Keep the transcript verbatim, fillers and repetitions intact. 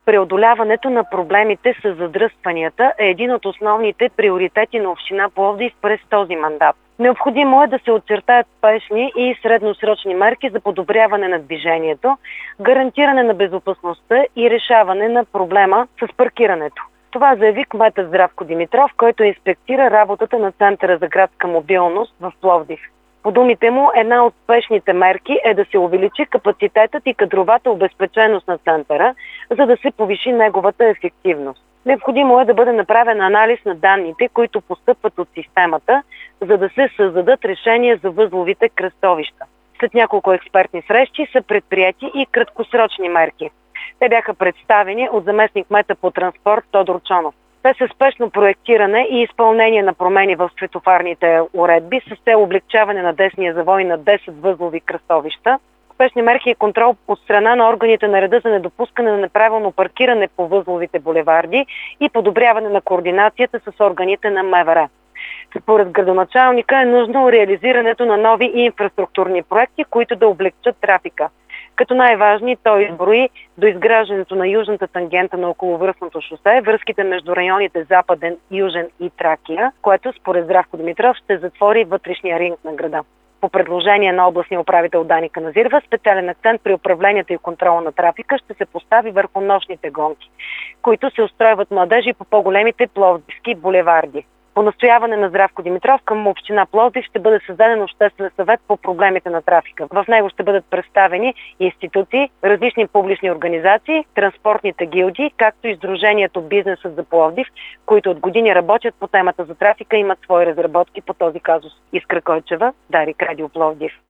Преодоляването на проблемите с задръстванията е един от основните приоритети на община Пловдив през този мандат. Необходимо е да се очертаят спешни и средносрочни мерки за подобряване на движението, гарантиране на безопасността и решаване на проблема с паркирането. Това заяви кметът Здравко Димитров, който инспектира работата на Центъра за градска мобилност в Пловдив. По думите му, една от спешните мерки е да се увеличи капацитетът и кадровата обезпеченост на центъра, за да се повиши неговата ефективност. Необходимо е да бъде направен анализ на данните, които постъпват от системата, за да се създадат решения за възловите кръстовища. След няколко експертни срещи са предприяти и краткосрочни мерки. Те бяха представени от заместник-кмета по транспорт Тодор Чонов. Те са спешно проектиране и изпълнение на промени в светофарните уредби с цел облегчаване на десния завой на десет възлови кръстовища, спешни мерки и контрол от страна на органите на реда за недопускане на неправилно паркиране по възловите булеварди и подобряване на координацията с органите на МВР. Според градоначалника е нужно реализирането на нови инфраструктурни проекти, които да облегчат трафика. Като най-важни той изброи до изграждането на южната тангента на околовръстното шосе, връзките между районите Западен, Южен и Тракия, което според Здравко Димитров ще затвори вътрешния ринг на града. По предложение на областния управител Дани Каназирова, специален акцент при управлението и контрола на трафика ще се постави върху нощните гонки, които се устройват младежи по по-големите пловдивски булеварди. По настояване на Здравко Димитров към община Пловдив ще бъде създаден обществен съвет по проблемите на трафика. В него ще бъдат представени институции, различни публични организации, транспортните гилдии, както и Сдружението Бизнесът за Пловдив, които от години работят по темата за трафика и имат свои разработки по този казус. Искра Койчева, Дарик, Радио Пловдив.